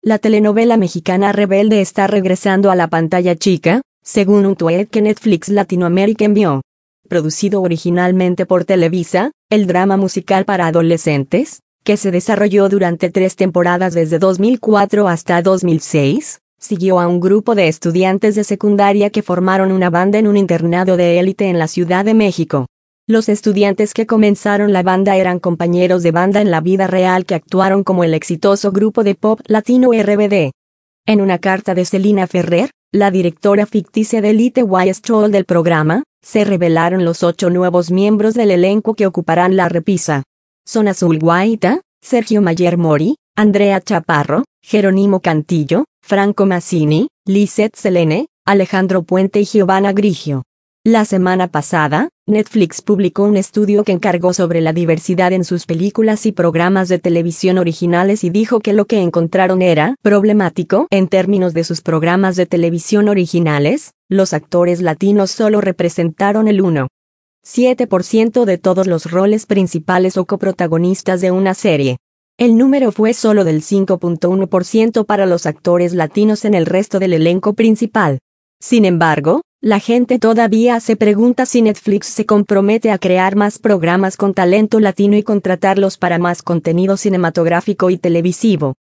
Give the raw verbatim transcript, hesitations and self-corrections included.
La telenovela mexicana Rebelde está regresando a la pantalla chica, según un tuit que Netflix Latinoamérica envió. Producido originalmente por Televisa, el drama musical para adolescentes, que se desarrolló durante tres temporadas desde dos mil cuatro hasta dos mil seis, siguió a un grupo de estudiantes de secundaria que formaron una banda en un internado de élite en la Ciudad de México. Los estudiantes que comenzaron la banda eran compañeros de banda en la vida real que actuaron como el exitoso grupo de pop latino R B D. En una carta de Celina Ferrer, la directora ficticia de Elite Way Stroll del programa, se revelaron los ocho nuevos miembros del elenco que ocuparán la repisa. Son Azul Guaita, Sergio Mayer Mori, Andrea Chaparro, Jerónimo Cantillo, Franco Massini, Lisette Selene, Alejandro Puente y Giovanna Grigio. La semana pasada, Netflix publicó un estudio que encargó sobre la diversidad en sus películas y programas de televisión originales y dijo que lo que encontraron era problemático en términos de sus programas de televisión originales. Los actores latinos solo representaron el uno punto siete por ciento de todos los roles principales o coprotagonistas de una serie. El número fue solo del cinco punto uno por ciento para los actores latinos en el resto del elenco principal. Sin embargo, la gente todavía se pregunta si Netflix se compromete a crear más programas con talento latino y contratarlos para más contenido cinematográfico y televisivo.